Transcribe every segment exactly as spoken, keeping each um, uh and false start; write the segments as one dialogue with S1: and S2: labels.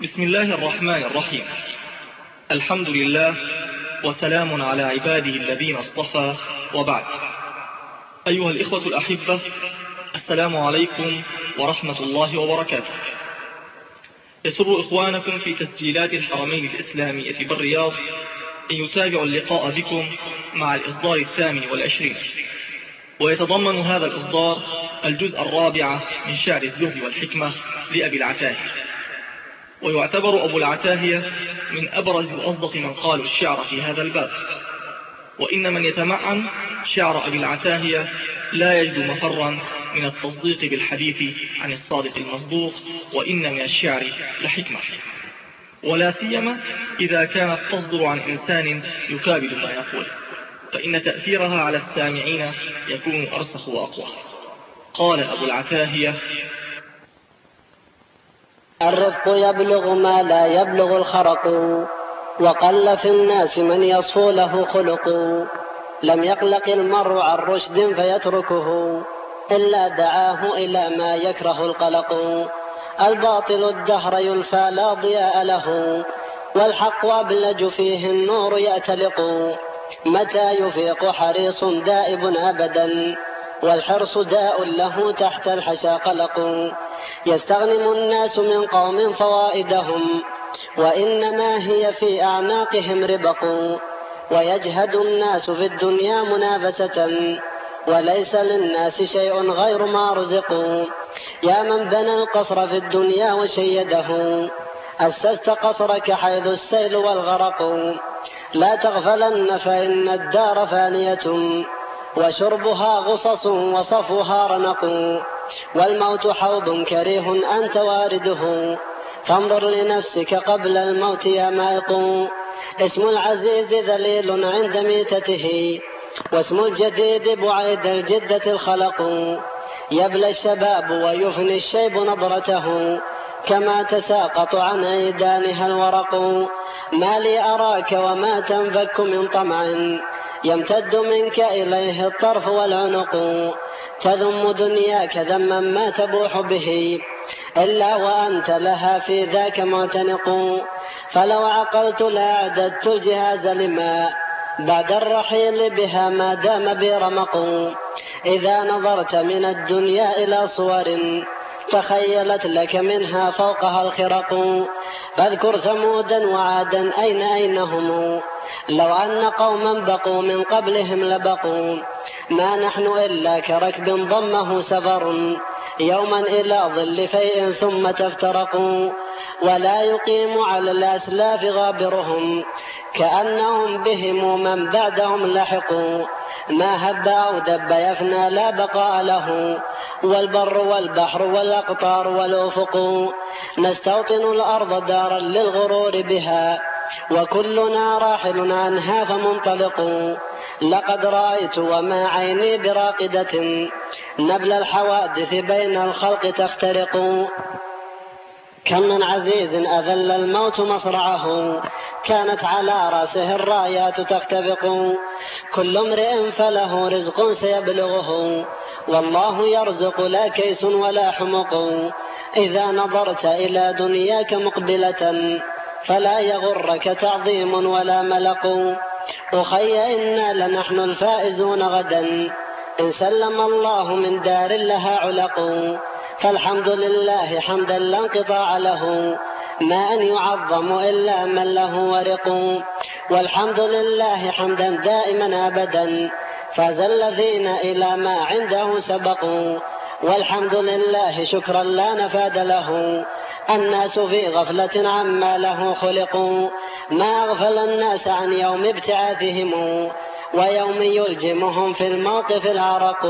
S1: بسم الله الرحمن الرحيم. الحمد لله وسلام على عباده الذين اصطفى، وبعد. أيها الإخوة الأحبة، السلام عليكم ورحمة الله وبركاته. يسر إخوانكم في تسجيلات الحرمين الإسلامية بالرياض أن يتابعوا اللقاء بكم مع الإصدار الثامن والعشرين، ويتضمن هذا الإصدار الجزء الرابع من شعر الزهد والحكمة لأبي العتاهية، ويعتبر أبو العتاهية من أبرز وأصدق من قالوا الشعر في هذا الباب، وإن من يتمعن شعر أبي العتاهية لا يجد مفرا من التصديق بالحديث عن الصادق المصدوق، وإن من الشعر لحكمة، ولا سيما إذا كانت تصدر عن إنسان يكابد ما يقول، فإن تأثيرها على السامعين يكون أرسخ وأقوى. قال أبو العتاهية:
S2: الرفق يبلغ ما لا يبلغ الخرق، وقل في الناس من يصفو له خلق. لم يقلق المرء عن رشد فيتركه، إلا دعاه إلى ما يكره القلق. الباطل الدهر يلفى لا ضياء له، والحق أبلج فيه النور يأتلق. متى يفيق حريص دائب أبدا، والحرص داء له تحت الحشا قلق. يستغنم الناس من قوم فوائدهم، وإنما هي في أعناقهم ربق. ويجهد الناس في الدنيا منافسة، وليس للناس شيء غير ما رزقوا. يا من بنى القصر في الدنيا وشيده، أسست قصرك حيث السيل والغرق. لا تغفلن فإن الدار فانية، وشربها غصص وصفها رنق. والموت حوض كريه أنت وارده، فانظر لنفسك قبل الموت يا مائق. اسم العزيز ذليل عند ميتته، واسم الجديد بعيد الجدة الخلق. يبلى الشباب ويفني الشيب نظرته، كما تساقط عن عيدانها الورق. ما لي أراك وما تنفك من طمع، يمتد منك إليه الطرف والعنق. تذم دنياك ذما ما تبوح به، إلا وأنت لها في ذاك معتنق. فلو عقلت لأعددت الجهاز لما بعد الرحيل بها ما دام بي رمق. إذا نظرت من الدنيا إلى صور، تخيلت لك منها فوقها الخرق. فاذكر ثمودا وعادا أين أينهم، لو أن قوما بقوا من قبلهم لبقوا. ما نحن إلا كركب ضمه سفر، يوما إلى ظل فيء ثم تفترقوا. ولا يقيم على الأسلاف غابرهم، كأنهم بهم من بعدهم لحقوا. ما هب أو دب يفنى لا بقاء له، والبر والبحر والأقطار والأفق. نستوطن الأرض دارا للغرور بها، وكلنا راحل عنها فمنطلق. لقد رأيت وما عيني براقدة، نبل الحوادث بين الخلق تخترق. كم من عزيز أذل الموت مصرعه، كانت على رأسه الرايات تختبق. كل امرئ فله رزق سيبلغه، والله يرزق لا كيس ولا حمق. إذا نظرت إلى دنياك مقبلة، فلا يغرك تعظيم ولا ملق. أخي إنا لنحن الفائزون غدا، إن سلم الله من دار لها علق. فالحمد لله حمدا لا انقطاع له، ما أن يعظم إلا من له ورق. والحمد لله حمدا دائما أبدا، فاز الذين إلى ما عنده سبقوا. والحمد لله شكرا لا نفاد له، الناس في غفلة عما له خلقوا. ما أغفل الناس عن يوم ابتعاثهم، ويوم يلجمهم في الموقف العرق.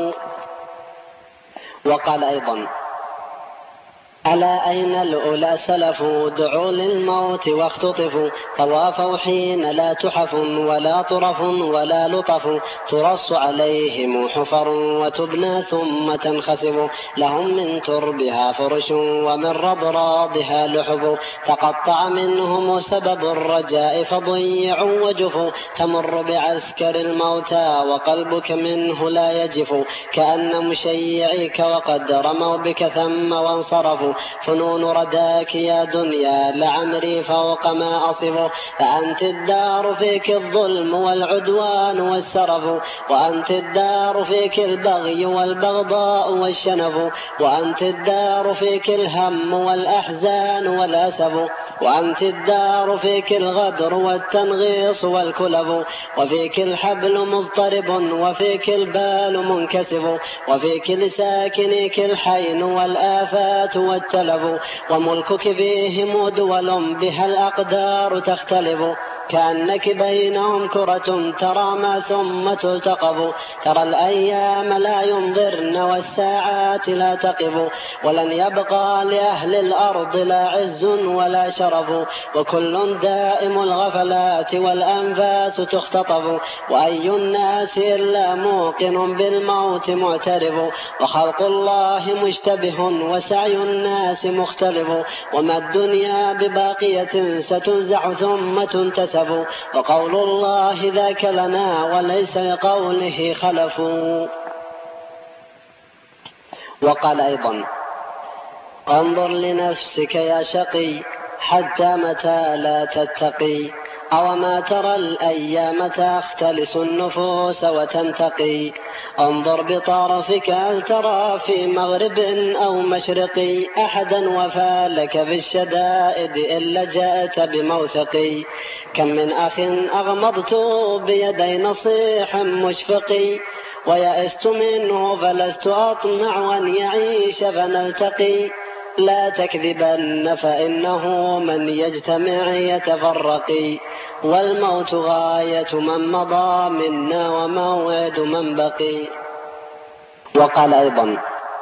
S2: وقال أيضا: ألا أين الأولى سلفوا، دعوا للموت واختطفوا. طوافوا حين لا تحف ولا طرف ولا لطف، ترص عليهم حفر وتبنى ثم تنخسف. لهم من تربها فرش ومن رضراضها لحف، تقطع منهم سبب الرجاء فضيعوا وجفوا. تمر بعسكر الموتى وقلبك منه لا يجف، كأن مشيعيك وقد رموا بك ثم وانصرفوا. فنون رداك يا دنيا لعمري فوق ما أصف. فأنت الدار فيك الظلم والعدوان والسرف، وأنت الدار فيك البغي والبغضاء والشنف، وأنت الدار فيك الهم والأحزان والأسف، وأنت الدار فيك الغدر والتنغيص والكلف، وفيك الحبل مضطرب وفيك البال منكسف، وفيك لساكنيك الحين والآفات والتلف، وملكك فيهم دول بها الأقدار تختلف، كأنك بينهم كرة ترى ما ثم تلتقف. ترى الأيام لا ينظرن والساعات لا تقف، ولن يبقى لأهل الأرض لا عز ولا شرف، وكل دائم الغفلات والأنفاس تختطف، وأي الناس إلا موقن بالموت معترف، وخلق الله مشتبه وسعي الناس مختلف، وما الدنيا بباقية ستنزع ثم تنتسب، وقول الله ذاك لنا وليس لقوله خلف. وقال أيضا: انظر لنفسك يا شقي حتى متى لا تتقي، أو ما ترى الأيام تختلس النفوس وتنتقي، انظر بطرفك هل ترى في مغرب أو مشرق أحدا وفى لك بالشدائد إلا جاءت بموثقي، كم من أخ أغمضت بيدي نصيح مشفقي، ويأست منه فلست أطمع أن يعيش فنلتقي، لا تكذبن فإنه من يجتمع يتفرق، والموت غاية من مضى منا وموعد من بقي. وقال أيضا: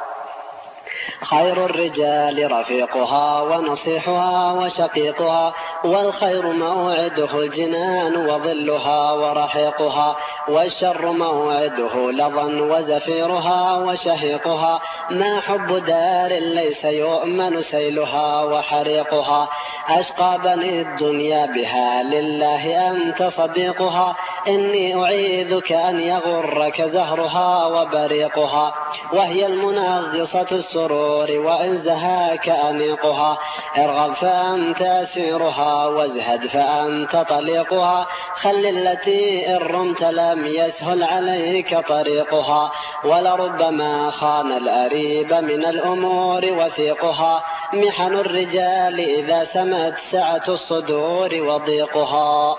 S2: خير الرجال رفيقها ونصيحها وشقيقها، والخير موعده الجنان وظلها ورحيقها، والشر موعده لظى وزفيرها وشهيقها، ما حب دار ليس يؤمن سيلها وحريقها، أشقى بني الدنيا بها لله أنت صديقها، إني أعيذك أن يغرك زهرها وبريقها، وهي المنغصة السرور وإن زهاك أنيقها، ارغب فأنت أسيرها وازهد فأنت طليقها، خل التي إن رمت لم يسهل عليك طريقها، ولربما خان الأريب من الأمور وثيقها، محن الرجال إذا سمت سعة الصدور وضيقها.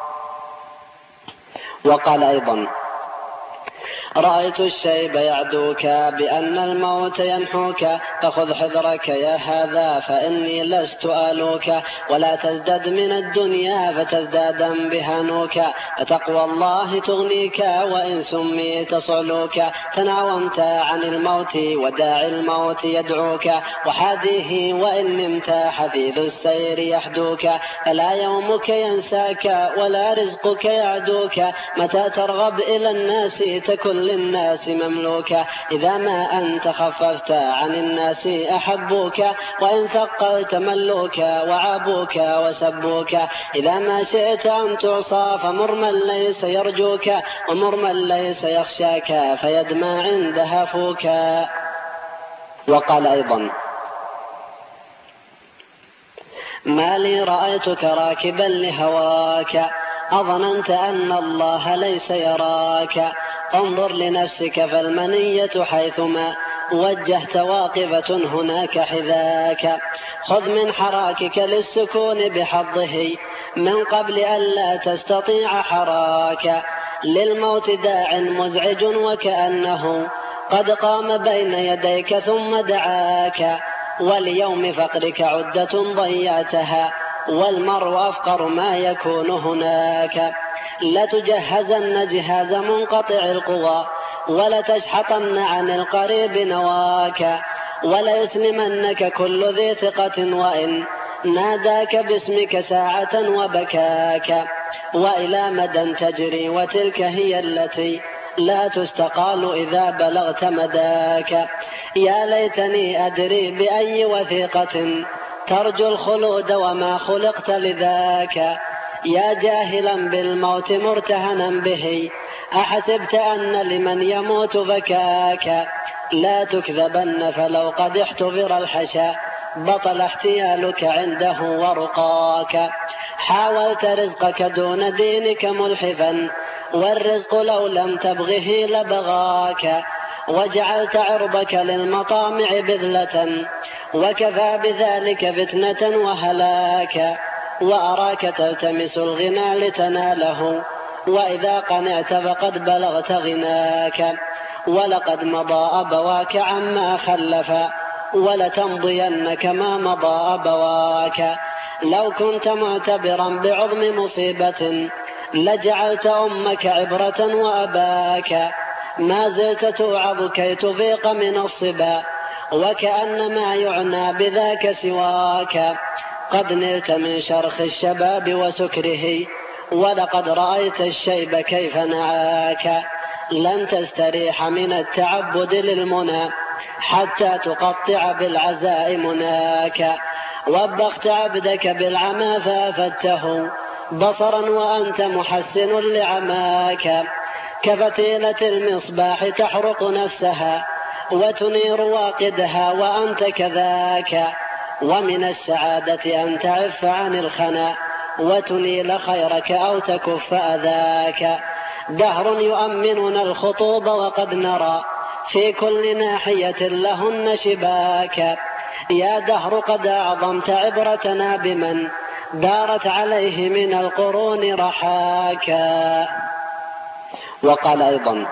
S2: وقال أيضا: رأيت الشيب يعدوك بأن الموت ينحوك، فخذ حذرك يا هذا فإني لست آلوك، ولا تزدد من الدنيا فتزدادا بهانوك، فتقوى الله تغنيك وإن سميت صعلوك، تناومت عن الموت وداعي الموت يدعوك، وحاديه وإن نمت حثيث السير يحدوك، فلا يومك ينساك ولا رزقك يعدوك، متى ترغب إلى الناس تكن للناس مملوكا، إذا ما أنت خففت عن الناس أحبوك، وإن ثقلت ملوك وعابوك وسبوك، إذا ما شئت أن تعصى فمر من ليس يرجوك، ومر من ليس يخشاك فيدمى عند هفوك. وقال أيضا: ما لي رأيتك راكبا لهواك، أظننت أن الله ليس يراك، انظر لنفسك فالمنية حيثما وجهت واقفة هناك حذاك، خذ من حراكك للسكون بحظه من قبل أن لا تستطيع حراك، للموت داع مزعج وكأنه قد قام بين يديك ثم دعاك، وليوم فقرك عدة ضيعتها، والمرء أفقر ما يكون هناك، لتجهزن جهاز منقطع القوى، ولتشحطن عن القريب نواك، وليسلمنك كل ذي ثقة وإن ناداك باسمك ساعة وبكاك، وإلى مدى تجري وتلك هي التي لا تستقال إذا بلغت مداك، يا ليتني أدري بأي وثيقة ترجو الخلود وما خلقت لذاك، يا جاهلا بالموت مرتهنا به أحسبت أن لمن يموت بكاك، لا تكذبن فلو قد احتضر الحشا بطل احتيالك عنده ورقاك. حاولت رزقك دون دينك ملحفا، والرزق لو لم تبغه لبغاك. وجعلت عرضك للمطامع بذلة، وكفى بذلك فتنة وهلاك. وأراك تلتمس الغنى لتناله، وإذا قنعت فقد بلغت غناك. ولقد مضى أبواك عما خلفا، ولتمضين كما مضى أبواك. لو كنت معتبرا بعظم مصيبة لجعلت أمك عبرة وأباك. ما زلت توعظ كي تفيق من الصبا، وكأن ما يعنى بذاك سواك. قد نلت من شرخ الشباب وسكره، ولقد رأيت الشيب كيف نعاك. لن تستريح من التعبد للمنى حتى تقطع بالعزاء مناك. وبخت عبدك بالعمى فأفدته بصرا وأنت محسن لعماك. كفتيلة المصباح تحرق نفسها وتنير واقدها وأنت كذاك. ومن السعادة أن تعف عن الخنا وتنيل خيرك أو تكف أذاك. دهر يؤمننا الخطوب وقد نرى في كل ناحية لهن شباك. يا دهر قد أعظمت عبرتنا بمن دارت عليه من القرون رحاكا. وقال أيضا: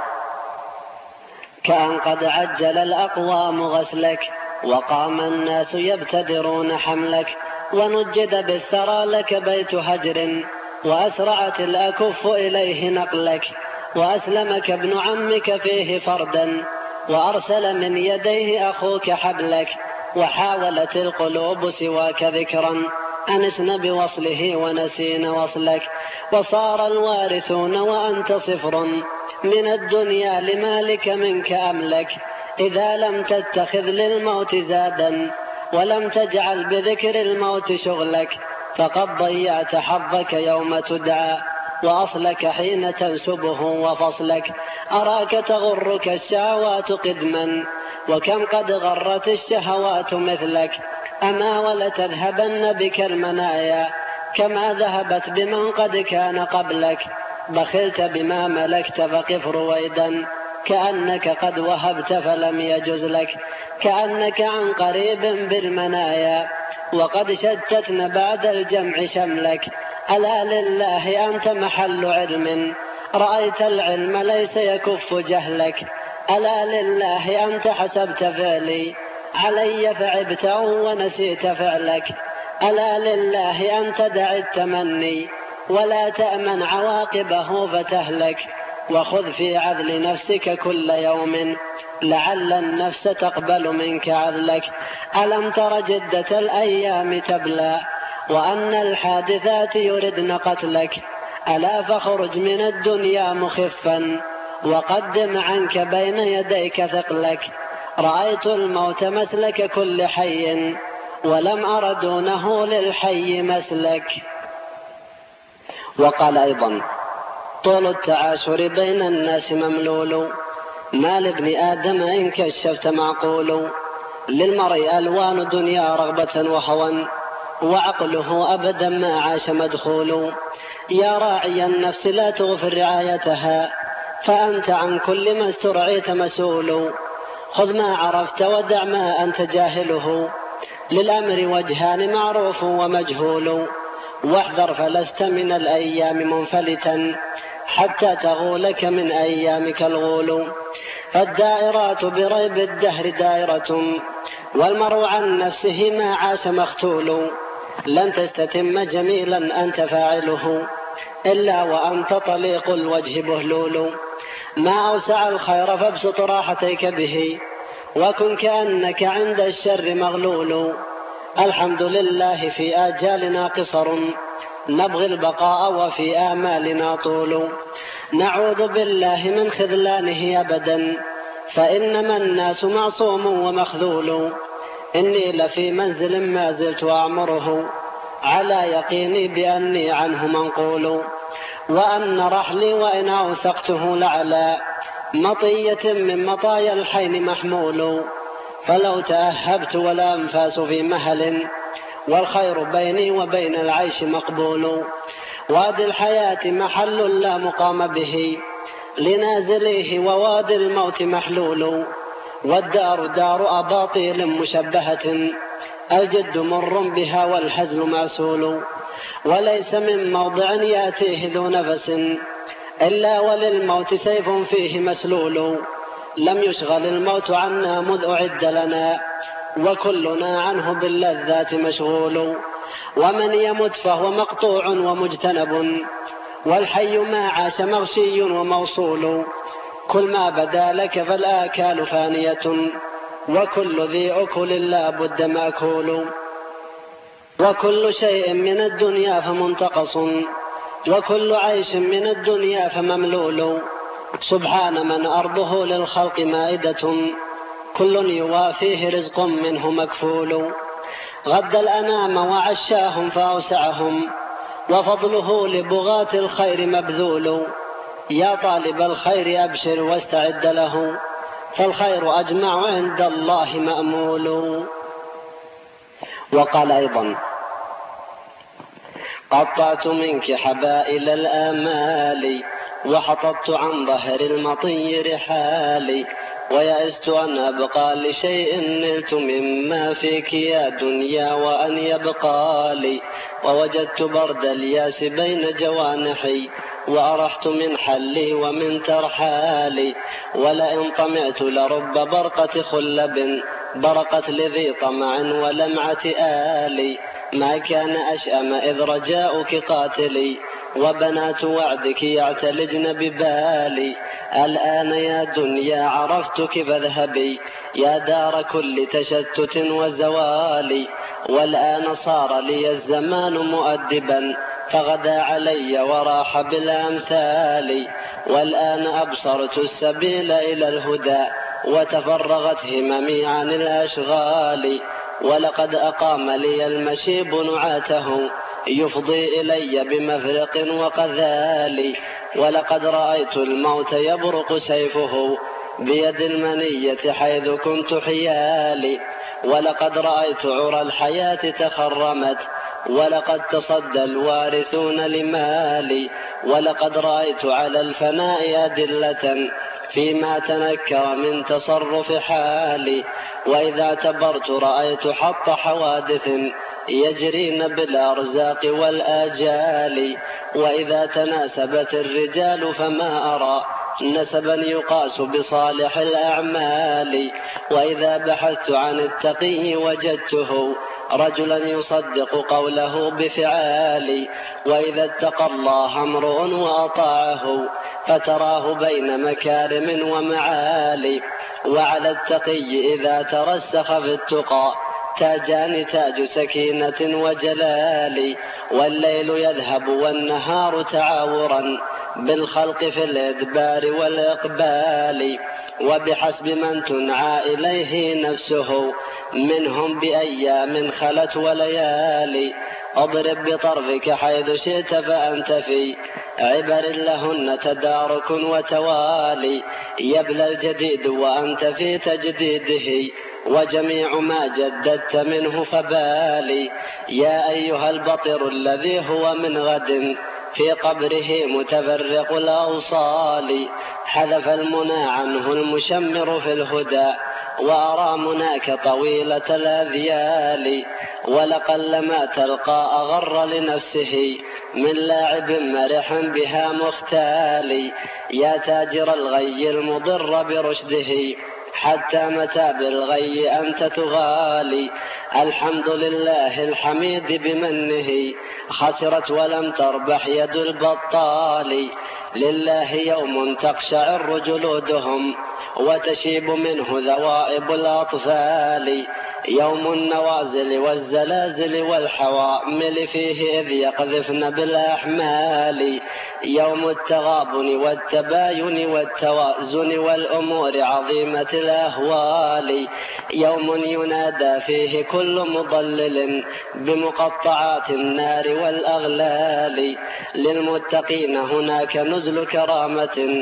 S2: كأن قد عجل الأقوام غسلك، وقام الناس يبتدرون حملك. ونجد بالثرى لك بيت هجر، وأسرعت الأكف إليه نقلك. وأسلمك ابن عمك فيه فردا، وأرسل من يديه أخوك حبلك. وحاولت القلوب سواك ذكرا، أنسن بوصله ونسين وصلك. وصار الوارثون وأنت صفر من الدنيا لمالك منك أملك. إذا لم تتخذ للموت زادا ولم تجعل بذكر الموت شغلك، فقد ضيعت حظك يوم تدعى وأصلك حين تنسبه وفصلك. أراك تغرك الشهوات قدما، وكم قد غرت الشهوات مثلك. أما ولتذهبن بك المنايا كما ذهبت بمن قد كان قبلك. بخلت بما ملكت فقف رويدا، كأنك قد وهبت فلم يجز لك. كأنك عن قريب بالمنايا، وقد شتتن بعد الجمع شملك. ألا لله أنت محل علم، رأيت العلم ليس يكف جهلك. ألا لله أنت حسبت فعلي علي فعبت ونسيت فعلك. ألا لله أنت دع التمني ولا تأمن عواقبه فتهلك. وخذ في عذل نفسك كل يوم، لعل النفس تقبل منك عذلك. ألم تر جدة الأيام تبلى، وأن الحادثات يردن قتلك. ألا فخرج من الدنيا مخفا، وقدم عنك بين يديك ثقلك. رأيت الموت مسلك كل حي، ولم أر دونه للحي مسلك. وقال أيضا: طول التعاشر بين الناس مملول، ما لابن آدم إن كشفت معقول. للمرء ألوان دنيا رغبة وهوى، وعقله أبدا ما عاش مدخول. يا راعي النفس لا تغفر رعايتها، فأنت عن كل ما استرعيت مسؤول. خذ ما عرفت ودع ما أنت جاهله، للأمر وجهان معروف ومجهول. واحذر فلست من الأيام منفلتا، حتى تغولك من أيامك الغول. فالدائرات بريب الدهر دائرة، والمرء عن نفسه ما عاش مختول. لن تستتم جميلا أنت فاعله، إلا وأنت طليق الوجه بهلول. ما أوسع الخير فابسط راحتيك به، وكن كأنك عند الشر مغلول. الحمد لله في آجالنا قصر، نبغي البقاء وفي آمالنا طول. نعوذ بالله من خذلانه أبدا، فإنما الناس معصوم ومخذول. إني لفي منزل ما زلت أعمره، على يقيني بأني عنه منقول. وأن رحلي وإن أوثقته لعلى مطية من مطايا الحين محمول. فلو تأهبت ولا أنفاس في مهل، والخير بيني وبين العيش مقبول. وادي الحياة محل لا مقام به لنازليه، ووادي الموت محلول. والدار دار أباطيل مشبهة، الجد مر بها والحزن معسول. وليس من موضع يأتيه ذو نفس إلا وللموت سيف فيه مسلول. لم يشغل الموت عنا مذ أعد لنا، وكلنا عنه باللذات مشغول. ومن يمت فهو مقطوع ومجتنب، والحي ما عاش مغشي وموصول. كل ما بدا لك فالآكال فانية، وكل ذي أكل لا بد مأكول. وكل شيء من الدنيا فمنتقص، وكل عيش من الدنيا فمملول. سبحان من أرضه للخلق مائدة، كل يوافيه رزق منه مكفول. غد الأنام وعشاهم فأوسعهم، وفضله لبغاة الخير مبذول. يا طالب الخير أبشر واستعد له، فالخير أجمع عند الله مأمول. وقال أيضا: قطعت منك حبائل الآمال، وحطبت عن ظهر المطي رحالي. ويأست أن أبقى لشيء نلت مما فيك يا دنيا وأن يبقى لي. ووجدت برد الياس بين جوانحي، وأرحت من حلي ومن ترحالي. ولئن طمعت لرب برقة خلب، برقت لذي طمع ولمعة آلي. ما كان أشأم إذ رجاؤك قاتلي، وبنات وعدك يعتلجن ببالي. الآن يا دنيا عرفتك فاذهبي، يا دار كل تشتت وزوال. والآن صار لي الزمان مؤدبا، فغدا علي وراح بالأمثال. والآن أبصرت السبيل إلى الهدى، وتفرغت هممي عن الأشغال. ولقد أقام لي المشيب نعاته، يفضي إلي بمفرق وقذال. ولقد رأيت الموت يبرق سيفه بيد المنية حيث كنت حيالي. ولقد رأيت عرى الحياة تخرمت، ولقد تصدى الوارثون لمالي. ولقد رأيت على الفناء أدلة فيما تنكر من تصرف حالي. وإذا اعتبرت رأيت حط حوادث يجرين بالأرزاق والآجال. وإذا تناسبت الرجال فما أرى نسبا يقاس بصالح الأعمال. وإذا بحثت عن التقي وجدته رجلا يصدق قوله بفعال. وإذا اتقى الله امرؤ وأطاعه، فتراه بين مكارم ومعالي. وعلى التقي إذا ترسخ في التقى تاجان، تاج سكينة وجلال. والليل يذهب والنهار تعاورا بالخلق في الإدبار والإقبال. وبحسب من تنعى إليه نفسه منهم بأيام خلت وليالي. اضرب بطرفك حيث شئت فأنت في عبر لهن تدارك وتوالي. يبلى الجديد وأنت في تجديده، وجميع ما جددت منه فبالي. يا أيها البطر الذي هو من غد في قبره متفرق الأوصال. حذف المنى عنه المشمر في الهدى، وأرى مناك طويلة الأذيال. ولقلما تلقى أغر لنفسه من لاعب مرح بها مختال. يا تاجر الغي المضر برشده، حتى متى بالغي أنت تغالي. الحمد لله الحميد بمنه، خسرت ولم تربح يد البطال. لله يوم تقشعر جلودهم، وتشيب منه ذوائب الأطفال. يوم النوازل والزلازل والحوامل فيه إذ يقذفن بالأحمال. يوم التغابن والتباين والتوازن والأمور عظيمة الأهوال. يوم ينادى فيه كل مضلل بمقطعات النار والأغلال. للمتقين هناك نزل كرامة،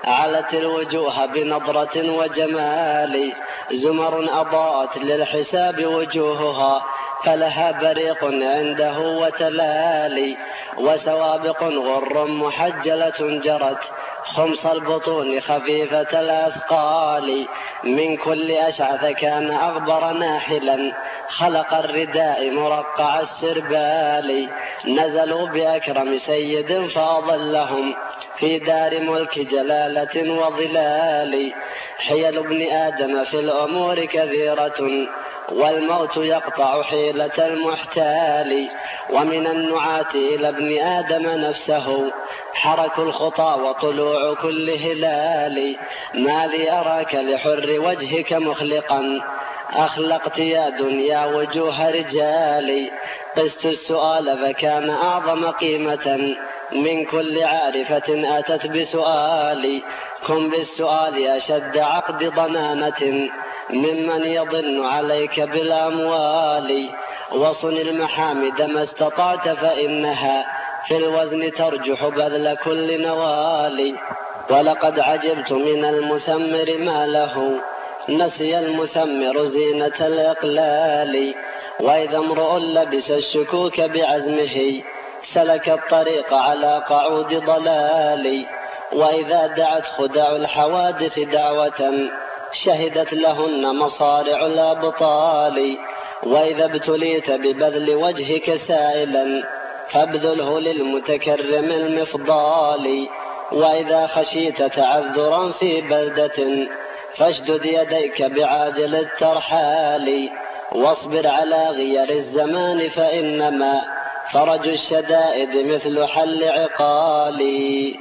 S2: علت الوجوه بنضرة وجمال، زمر أضاءت للحساب وجوهها، فلها بريق عنده وتلالي، وسوابق غر محجلة جرت، خمص البطون خفيفة الأثقال، من كل أشعث كان أغبر ناحلا، خلق الرداء مرقع السربال، نزلوا بأكرم سيد فأضلهم في دار ملك جلالة وظلال، حيل ابن آدم في الأمور كثيرة، والموت يقطع حيلة المحتال، ومن النعات إلى ابن آدم نفسه حرك الخطى وطلوع كل هلال، ما لي أراك لحر وجهك مخلقا، أخلقت يا دنيا وجوه رجال، قست السؤال فكان أعظم قيمة من كل عارفة أتت بسؤال، كن بالسؤال أشد عقد ضنانة ممن يضن عليك بالأموال، وصن المحامد ما استطعت فإنها في الوزن ترجح بذل كل نوال، ولقد عجبت من المثمر ما له، نسي المثمر زينة الإقلال، وإذا امرؤ لبس الشكوك بعزمه سلك الطريق على قعود ضلال، وإذا دعت خدع الحوادث دعوة شهدت لهن مصارع الأبطال، وإذا ابتليت ببذل وجهك سائلا فابذله للمتكرم المفضال، وإذا خشيت تعذرا في بلدة فاشدد يديك بعاجل الترحال، واصبر على غير الزمان فإنما فرج الشدائد مثل حل عقالي.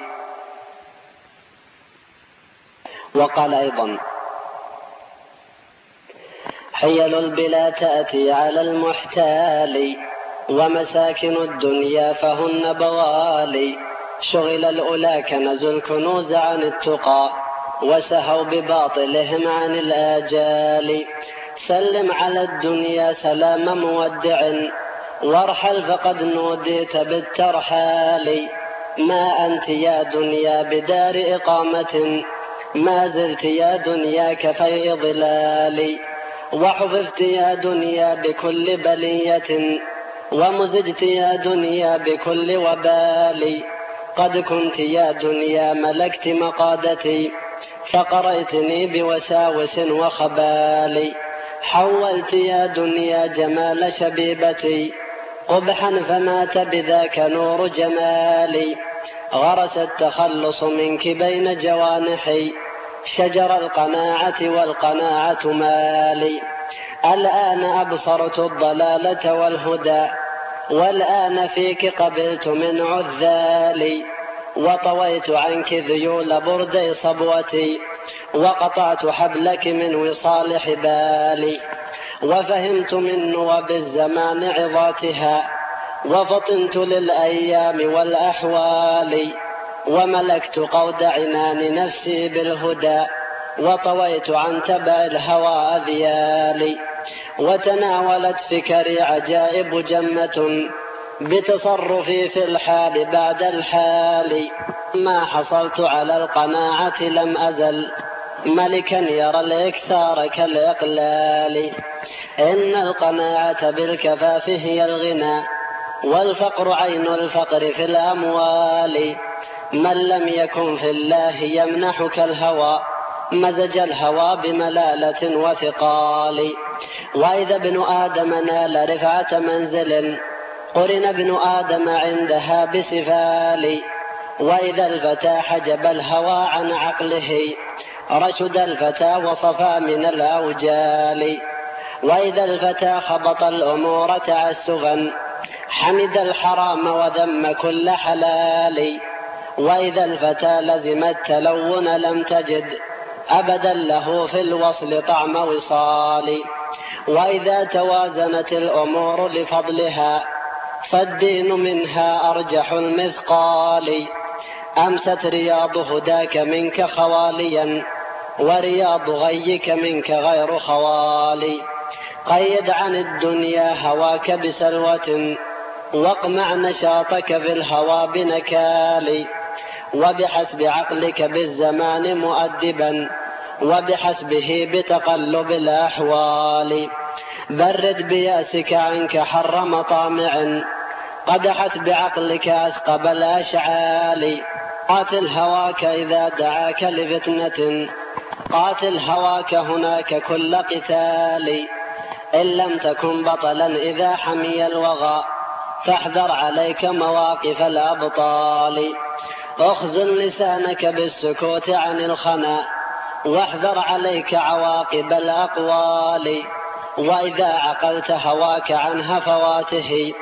S2: وقال أيضا: حيل البلا تأتي على المحتال، ومساكن الدنيا فهن بوالي، شغل الأولى كنزوا الكنوز عن التقى، وسهوا بباطلهم عن الآجال، سلم على الدنيا سلام مودع، وارحل فقد نوديت بالترحال، ما أنت يا دنيا بدار إقامة، ما زلت يا دنيا كفي ظلال، وحفظت يا دنيا بكل بلية، ومزجت يا دنيا بكل وبال، قد كنت يا دنيا ملكت مقادتي، فقرأتني بوساوس وخبال، حولت يا دنيا جمال شبيبتي قبحا فمات بذاك نور جمالي، غرس التخلص منك بين جوانحي شجر القناعة والقناعة مالي، الآن أبصرت الضلالة والهدى، والآن فيك قبلت من عذالي، وطويت عنك ذيول بردي صبوتي، وقطعت حبلك من وصال حبالي، وفهمت من نوب الزمان عظاتها، وفطنت للأيام والأحوال، وملكت قود عنان نفسي بالهدى، وطويت عن تبع الهوى أذيالي، وتناولت فكري عجائب جمة بتصرفي في الحال بعد الحال، ما حصلت على القناعة لم أزل ملكا يرى الإكثار كالإقلال، إن القناعة بالكفاف هي الغنى، والفقر عين الفقر في الأموال، من لم يكن في الله يمنحك الهوى مزج الهوى بملالة وثقال، وإذا ابن آدم نال رفعة منزل قرن ابن آدم عندها بسفال، وإذا الفتى حجب الهوى عن عقله رشد الفتى وصفى من الأوجال، وإذا الفتى خبط الأمور تعسفا حمد الحرام وذم كل حلال، وإذا الفتى لزم التلون لم تجد أبدا له في الوصل طعم وصال، وإذا توازنت الأمور لفضلها فالدين منها أرجح المثقال، أمست رياض هداك منك خواليا، ورياض غيك منك غير خوالي، قيد عن الدنيا هواك بسلوة، واقمع نشاطك في الهوى بنكال، وبحسب عقلك بالزمان مؤدبا، وبحسبه بتقلب الأحوال. برد بيأسك عنك حر مطامع، قدحت بعقلك أثقب الأشعال. قاتل هواك إذا دعاك لفتنة، قاتل هواك هناك كل قتال. إن لم تكن بطلا إذا حمي الوغى، فاحذر عليك مواقف الأبطال. اخزن لسانك بالسكوت عن الخنا، واحذر عليك عواقب الأقوال. وإذا عقلت هواك عن هفواته،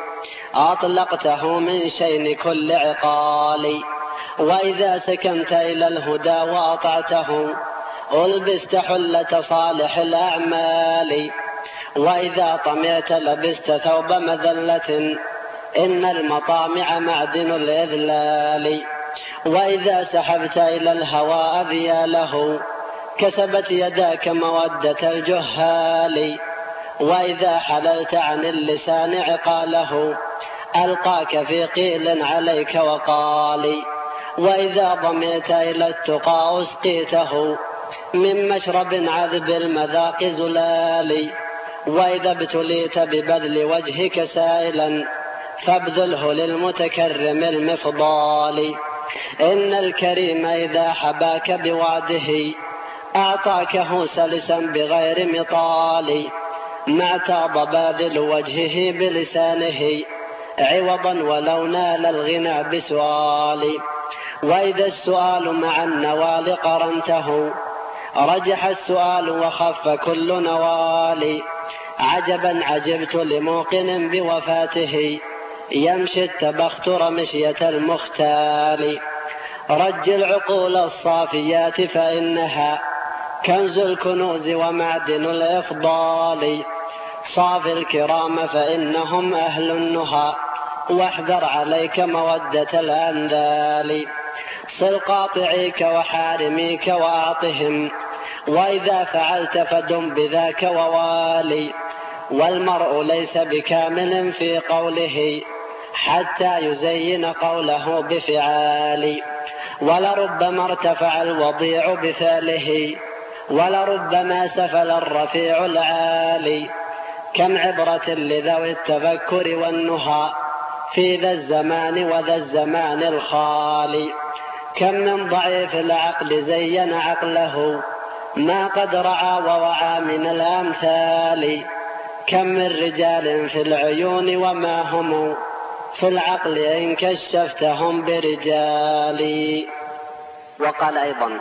S2: أطلقته من شين كل عقال. وإذا سكنت إلى الهدى وأطعته، ألبست حلة صالح الأعمال. وإذا طمعت لبست ثوب مذلة، إن المطامع معدن الإذلال. وإذا سحبت إلى الهوى أذياله، كسبت يداك مودة الجهال. وإذا حللت عن اللسان عقاله، ألقاك في قيل عليك وقال. وإذا ضميت إلى التقى أسقيته، من مشرب عذب المذاق زلال. وإذا ابتليت ببذل وجهك سائلا، فابذله للمتكرم المفضال. إن الكريم إذا حباك بوعده، أعطاكه سلسا بغير مطال. ما اعتاض باذل وجهه بلسانه، عوضا ولو نال الغنى بسؤال. وإذا السؤال مع النوال قرنته، رجح السؤال وخف كل نوال. عجبا عجبت لموقن بوفاته، يمشي التبختر مشية المختال. رج العقول الصافيات فإنها كنز الكنوز ومعدن الإفضال. صاف الكرام فإنهم أهل النهى، واحذر عليك مودة الأنذال. صل قاطعيك وحارميك وأعطهم، وإذا فعلت فدم بذاك ووالي. والمرء ليس بكامل في قوله، حتى يزين قوله بفعال. ولربما ارتفع الوضيع بفعله، ولربما سفل الرفيع العالي. كم عبرة لذوي التفكر والنهى، في ذا الزمان وذا الزمان الخالي. كم من ضعيف العقل زين عقله، ما قد رعى ووعى من الأمثال. كم من رجال في العيون وما هم في العقل إن كشفتهم برجال. وقال أيضا: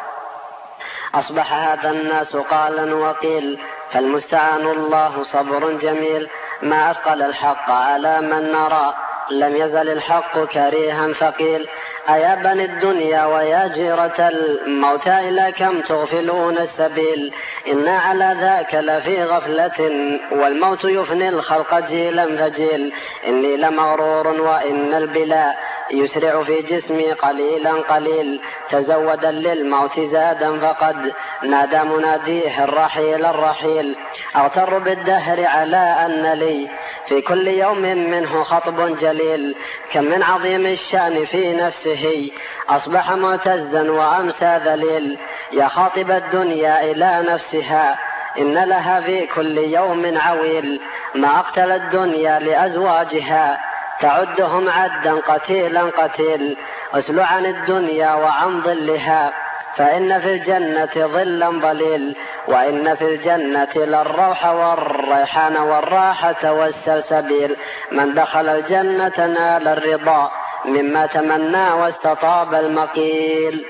S2: أصبح هذا الناس قالا وقيل، فالمستعان الله صبر جميل. ما أثقل الحق على من نرى، لم يزل الحق كريها ثقيل. أيا بني الدنيا ويا جيرة الموت، إلى كم تغفلون السبيل. إنا على ذاك لفي غفلة، والموت يفني الخلق جيلا فجيل. إني لمغرور وإن البلاء يسرع في جسمي قليلا قليل. تزودا للموت زادا فقد نادى مناديه الرحيل الرحيل. أغتر بالدهر على أن لي في كل يوم منه خطب جليل. كم من عظيم الشأن في نفسه، أصبح معتزا وأمسى ذليل. يا خاطب الدنيا إلى نفسها، إن لها في كل يوم عويل. ما أقتل الدنيا لأزواجها، تعدهم عدا قتيلا قتيل. اسل عن الدنيا وعن ظلها، فإن في الجنة ظلا ظليل. وإن في الجنة للروح والريحان والراحة والسلسبيل. من دخل الجنة نال الرضا مما تمنى واستطاب المقيل.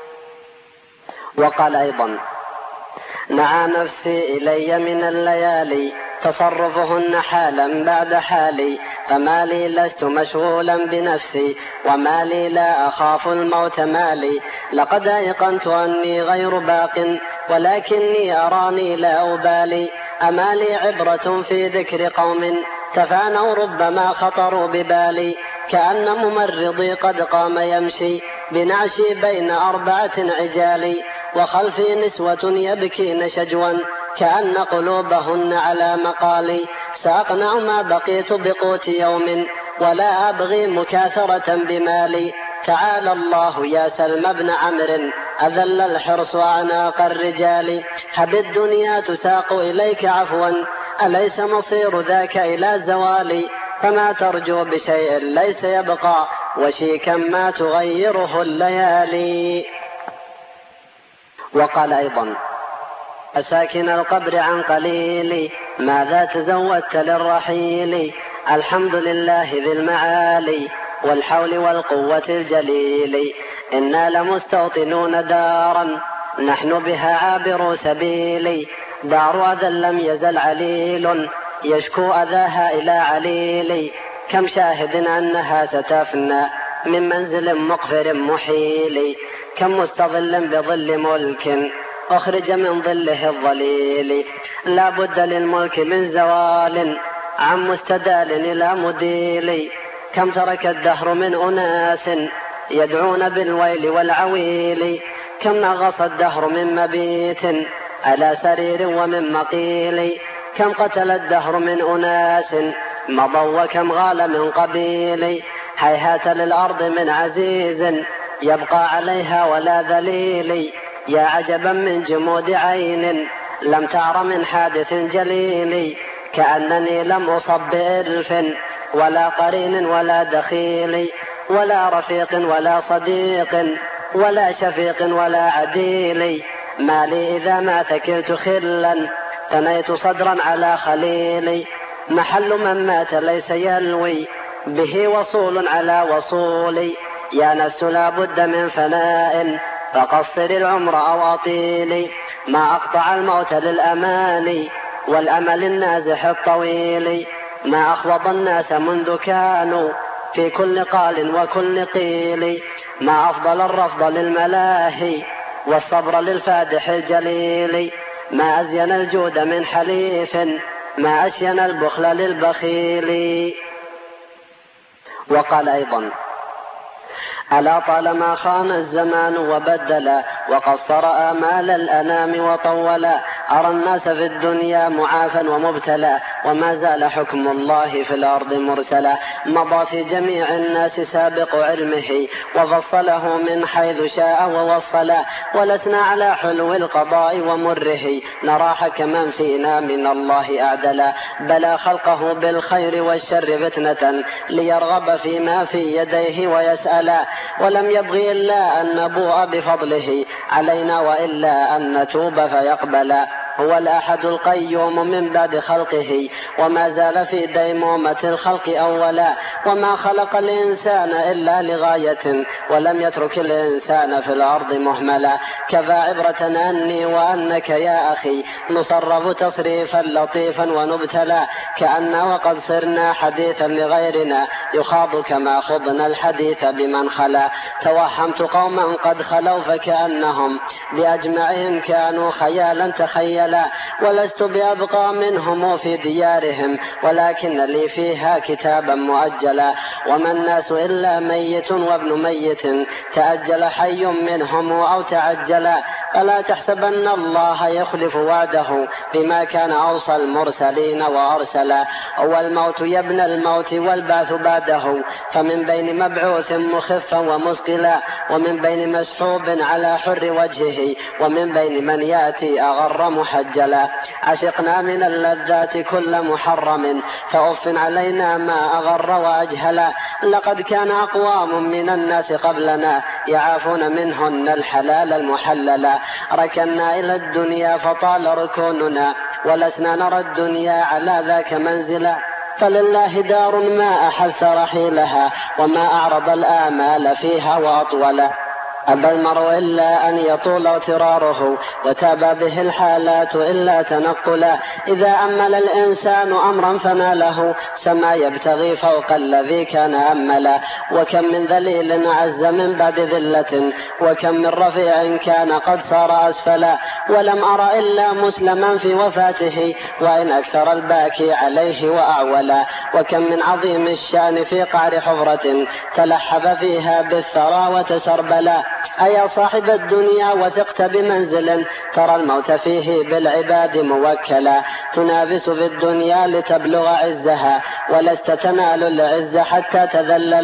S2: وقال أيضا: نعى نفسي إلي من الليالي، تصرفهن حالا بعد حالي. فما لي لست مشغولا بنفسي، وما لي لا أخاف الموت مالي. لقد أيقنت أني غير باق، ولكني أراني لا أبالي. أما لي عبرة في ذكر قوم تفانوا ربما خطروا ببالي. كأن ممرضي قد قام يمشي بنعشي بين أربعة عجال. وخلفي نسوة يبكين شجوا، كأن قلوبهن على مقالي. سأقنع ما بقيت بقوت يوم، ولا أبغي مكاثرة بمالي. تعالى الله يا سلم بن عمرو أذل الحرص أعناق الرجال. هب الدنيا تساق إليك عفوا أليس مصير ذاك إلى زوال. فما ترجو بشيء ليس يبقى وشيكا ما تغيره الليالي. وقال أيضا أساكن القبر عن قليل ماذا تزودت للرحيل. الحمد لله ذي المعالي والحول والقوة الجليل. إنا لمستوطنون دارا نحن بها عابر سبيل. دار أذى لم يزل عليل يشكو أذاها إلى عليل. كم شاهد أنها ستفنى من منزل مقفر محيل. كم مستظل بظل ملك أخرج من ظله الظليل. لا بد للملك من زوال عن مستدال إلى مديل. كم ترك الدهر من أناس يدعون بالويل والعويل. كم نغص الدهر من مبيت على سرير ومن مقيل. كم قتل الدهر من أناس مضوا وكم غال من قبيل. هيهات للأرض من عزيز يبقى عليها ولا ذليل. يا عجبا من جمود عين لم تعر من حادث جليل. كأنني لم أصب بإلف ولا قرين ولا دخيل ولا رفيق ولا صديق ولا شفيق ولا عديل. ما لي إذا ما ثكلت خلا ثنيت صدرا على خليلي. محل من مات ليس يلوي به وصول على وصولي. يا نفس لا بد من فناء فقصر العمر أو أطيلي. ما أقطع الموت للأماني والأمل النازح الطويل. ما أخوض الناس منذ كانوا في كل قال وكل قيل. ما أفضل الرفض للملاهي والصبر للفادح الجليل. ما أزين الجود من حليف ما أشين البخل للبخيل. وقال أيضا ألا طالما خان الزمان وبدلا وقصر آمال الأنام وطولا. أرى الناس في الدنيا معافا ومبتلا وما زال حكم الله في الأرض مرسلا. مضى في جميع الناس سابق علمه وفصله من حيث شاء ووصلا. ولسنا على حلو القضاء ومره نرى حكما فينا من الله أعدلا. بلى خلقه بالخير والشر فتنة ليرغب فيما في يديه ويسألا. ولم يبغي إلا أن نبوء بفضله علينا وإلا أن نتوب فيقبلا. هو الأحد القيوم من بعد خلقه وما زال في ديمومة الخلق أولا. وما خلق الإنسان إلا لغاية ولم يترك الإنسان في الأرض مهملا. كفى عبرة أني وأنك يا أخي نصرف تصريفا لطيفا ونبتلى. كأن وقد صرنا حديثا لغيرنا يخاض كما خضنا الحديث بمن خلا. توهمت قوما قد خلوا فكأنهم بأجمعهم كانوا خيالا تخيلا. ولست بأبقى منهم في ديارهم ولكن لي فيها كتابا مؤجلا. وما الناس إلا ميت وابن ميت تأجل حي منهم أو تعجلا. ألا تحسبن الله يخلف وعده بما كان أوصى المرسلين وأرسلا. هو الموت يبنى الموت والبعث بعده فمن بين مبعوث مخفا ومثقلا ومن بين مسحوب على حر وجهه ومن بين من يأتي أغر محجلا. عشقنا من اللذات كل محرم فأف علينا ما أغر وأجهلا. لقد كان أقوام من الناس قبلنا يعافون منهن الحلال المحللا. ركنا إلى الدنيا فطال ركوننا ولسنا نرى الدنيا على ذاك منزلا. فلله دار ما أحس رحيلها وما أعرض الآمال فيها وأطولا. أبى المرء إلا أن يطول اغتراره وتابى به الحالات إلا تنقلا. إذا أمل الإنسان أمرا فناله سما يبتغي فوق الذي كان أملا. وكم من ذليل عز من بعد ذلة وكم من رفيع كان قد صار أسفلا. ولم أرى إلا مسلما في وفاته وإن أكثر الباكي عليه وأعولا. وكم من عظيم الشان في قعر حفرة تلحف فيها بالثرى وتسربلا. أيا صاحب الدنيا وثقت بمنزل ترى الموت فيه بالعباد موكلا. تنافس في الدنيا لتبلغ عزها ولست تنال العز حتى تذللا.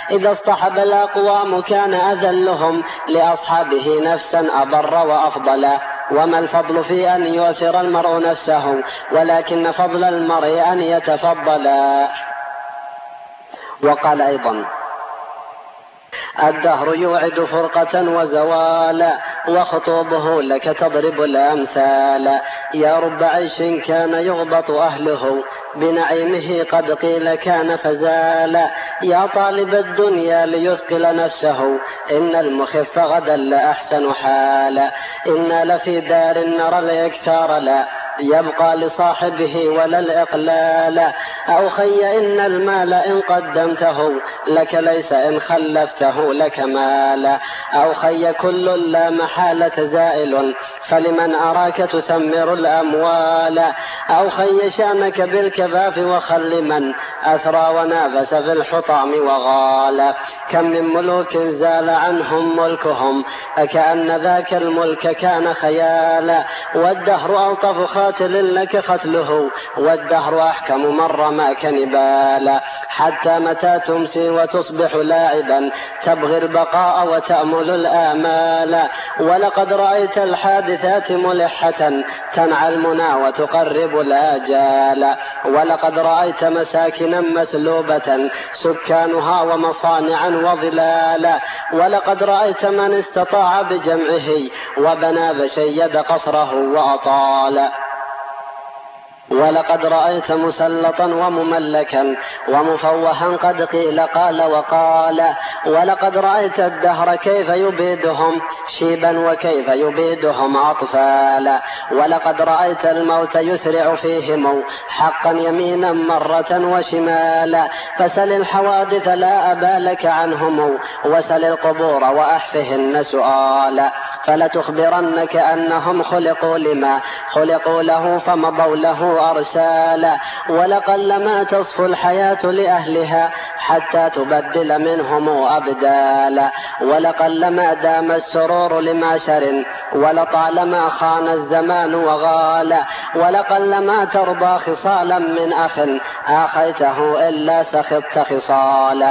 S2: إذا اصطحب الأقوام كان أذلهم لأصحابه نفسا أبر وأفضل. وما الفضل في أن يؤثر المرء نفسه ولكن فضل المرء أن يتفضل. وقال أيضا: الدهر يوعد فرقة وزوالا وخطوبه لك تضرب الأمثال. يا رب عيش كان يغبط أهله بنعيمه قد قيل كان فزالا. يا طالب الدنيا ليثقل نفسه إن المخف غدا لأحسن حالا. إنا لفي دار نرى الإكثار لا يبقى لصاحبه ولا الإقلال. أو خي إن المال إن قدمته لك ليس إن خلفته لك مالا. أو خي كل لا محالة زائل فلمن أراك تثمر الأموال. أو خي شأنك بالكفاف وخل من أثرى ونافس في الحطام وغال. كم من ملوك زال عنهم ملكهم أكأن ذاك الملك كان خيالا. والدهر ألطف قاتل لك قتله والدهر أحكم من رماك نبالا. حتى متى تمسي وتصبح لاعبا تبغي البقاء وتأمل الآمال. ولقد رأيت الحادثات ملحة تنعى المنى وتقرب الآجال. ولقد رأيت مساكنا مسلوبة سكانها ومصانعا وظلالا. ولقد رأيت من استطاع بجمعه وبنى بشيد قصره وأطال. ولقد رأيت مسلطا ومملكا ومفوها قد قيل قال وقال. ولقد رأيت الدهر كيف يبيدهم شيبا وكيف يبيدهم أطفالا. ولقد رأيت الموت يسرع فيهم حقا يمينا مرة وشمالا. فسل الحوادث لا أبالك عنهم وسل القبور وأحفهن سؤالا. فلتخبرنك أنهم خلقوا لما خلقوا له فمضوا له أرسالا. ولقلما تصفو الحياة لأهلها حتى تبدل منهم أبدالا. ولقلما دام السرور لمعشر ولطالما خان الزمان وغالا. ولقلما ترضى خصالا من أخ آخيته إلا سخطت خصالا.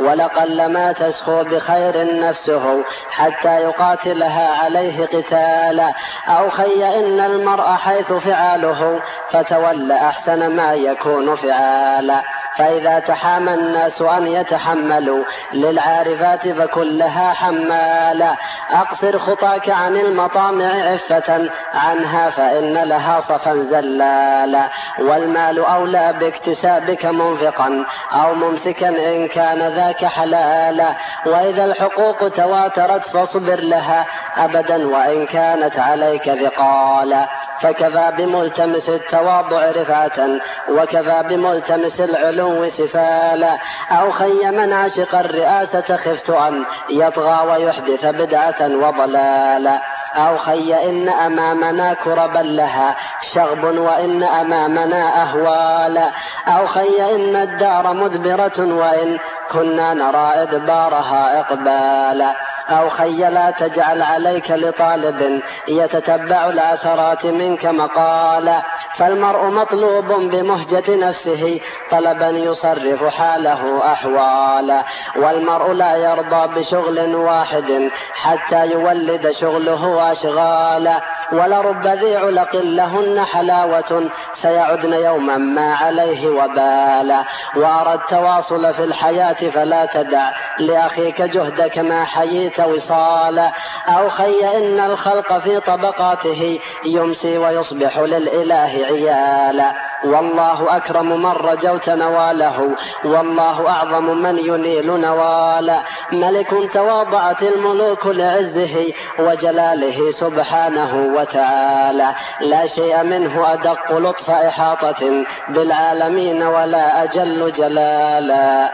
S2: ولقلما تسخو بخير نفسه حتى يقاتلها عليه قتالا. أو خي إن المرء حيث فعاله فتولى أحسن ما يكون فعالا. فإذا تحامى الناس أن يتحملوا للعارفات فكلها حمالا. أقصر خطاك عن المطامع عفة عنها فإن لها صفا زلالا. والمال أولى باكتسابك منفقا أو ممسكا إن كان ذاك حلالا. وإذا الحقوق تواترت فاصبر لها أبدا وإن كانت عليك ثقالا. فكفى بملتمس التواضع رفعة وكفى بملتمس العلو سفالا. أو خي من عشق الرئاسة خفت أن يطغى ويحدث بدعة وضلالا. أو خي إن أمامنا كربا لها شغب وإن أمامنا أهوالا. أو خي إن الدار مدبرة وإن كنا نرى إدبارها إقبالا. أو خي لا تجعل عليك لطالب يتتبع العثرات منك مقالا. فالمرء مطلوب بمهجة نفسه طلبا يصرف حاله أحوالا. والمرء لا يرضى بشغل واحد حتى يولد شغله أشغالا. ولرب ذي علق لهن حلاوة سيعدن يوما ما عليه وبالا. وأرى التواصل في الحياة فلا تدع لأخيك جهدك ما حييت وصالا. أو خي إن الخلق في طبقاته يمسي ويصبح للإله عيالا. والله أكرم من رجوت نواله والله أعظم من ينيل نوالا. ملك تواضعت الملوك لعزه وجلاله سبحانه وتعالى. لا شيء منه أدق لطف إحاطة بالعالمين ولا أجل جلالا.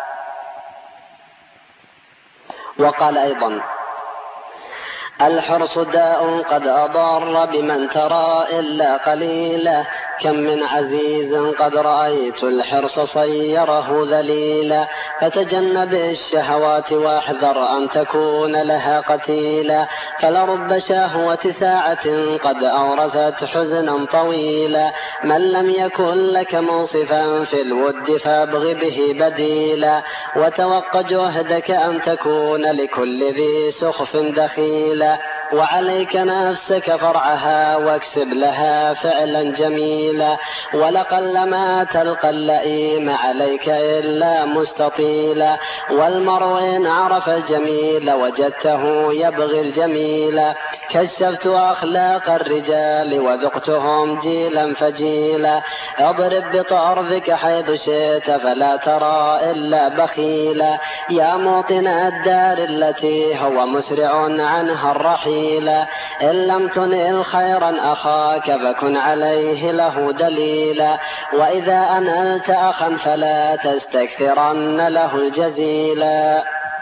S2: وقال أيضا: الحرص داء قد أضر بمن ترى إلا قليلا كم من عزيز قد رأيت الحرص صيره ذليلا فتجنب الشهوات واحذر أن تكون لها قتيلا فلرب شهوة ساعة قد أورثت حزنا طويلا من لم يكن لك منصفا في الود فابغ به بديلا وتوق جهدك أن تكون لكل ذي سخف دخيلا وعليك نفسك فرعها واكسب لها فعلا جميلا ولقلما تلقى اللئيم عليك إلا مستطيلا والمرء إن عرف الجميل وجدته يبغي الجميل كشفت أخلاق الرجال وذقتهم جيلا فجيلا اضرب بطرفك حيث شئت فلا ترى إلا بخيلا يا موطن الدار التي هو مسرع عنها الرحيل إن لم تنل خيرا أخاك فكن عليه له دليلا وإذا أنلت أخا فلا تستكثرن له الجزيلا.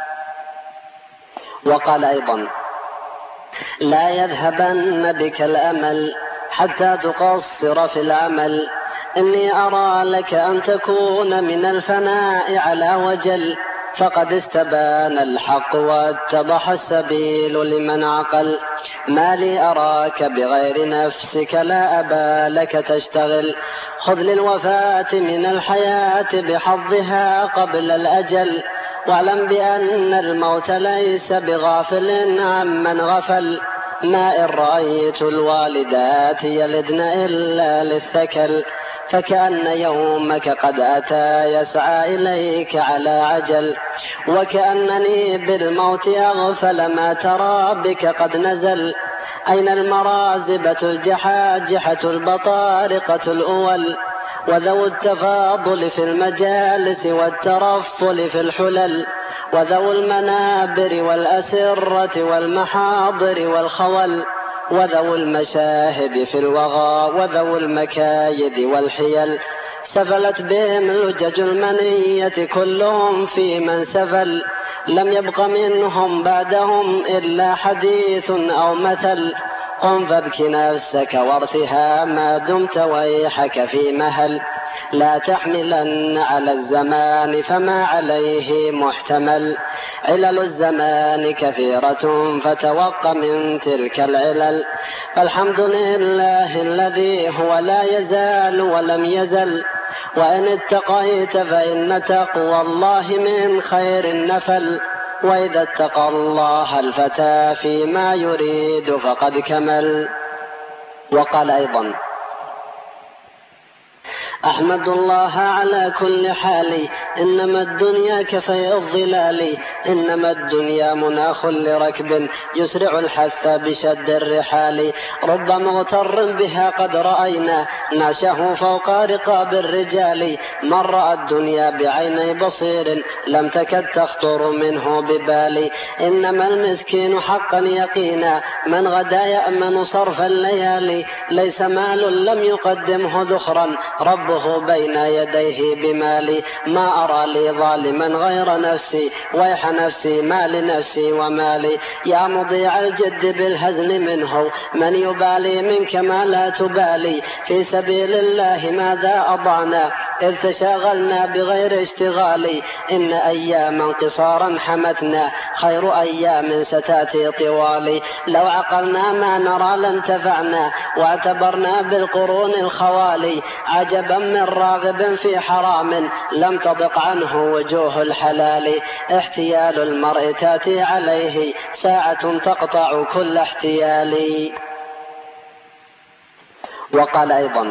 S2: وقال أيضا لا يذهبن بك الأمل حتى تقصر في العمل إني أرى لك أن تكون من الفناء على وجل فقد استبان الحق واتضح السبيل لمن عقل ما لي أراك بغير نفسك لا أبا لك تشتغل خذ للوفاة من الحياة بحظها قبل الأجل واعلم بأن الموت ليس بغافل عمن غفل ما إن رأيت الوالدات يلدن إلا للثكل فكأن يومك قد أتى يسعى إليك على عجل وكأنني بالموت أغفل ما ترى بك قد نزل أين المرازبة الجحاجحة البطارقة الأول وذو التفاضل في المجالس والترفل في الحلل وذو المنابر والأسرة والمحاضر والخول وذو المشاهد في الوغى وذو المكايد والحيل سفلت بهم لجج المنية كلهم في من سفل لم يبق منهم بعدهم إلا حديث أو مثل قم فابك نفسك وارثها ما دمت ويحك في مهل لا تحملن على الزمان فما عليه محتمل علل الزمان كثيرة فتوق من تلك العلل فالحمد لله الذي هو لا يزال ولم يزل وإن اتقيت فإن تقوى الله من خير النفل وإذا اتقى الله الفتى فيما يريد فقد كمل. وقال أيضا أحمد الله على كل حال إنما الدنيا كفي الظلال إنما الدنيا مناخ لركب يسرع الحث بشد الرحال رب مغتر بها قد رأينا نعشه فوق رقاب الرجال من رأى الدنيا بعيني بصير لم تكد تخطر منه ببال إنما المسكين حقا يقينا من غدا يأمن صرف الليالي ليس مال لم يقدمه ذخرا ربه بين يديه بمالي ما أرى لي ظالما غير نفسي ويح نفسي ما لنفسي ومالي يا مضيع الجد بالهزل منه من يبالي منك ما لا تبالي في سبيل الله ماذا أضعنا إذ تشاغلنا بغير اشتغال إن أياما قصارا حمتنا خير أيام ستاتي طوالي لو عقلنا ما نرى لانتفعنا واعتبرنا بالقرون الخوالي عجبا من راغب في حرام لم تضق عنه وجوه الحلال احتيال المرء تاتي عليه ساعة تقطع كل احتيال. وقال أيضا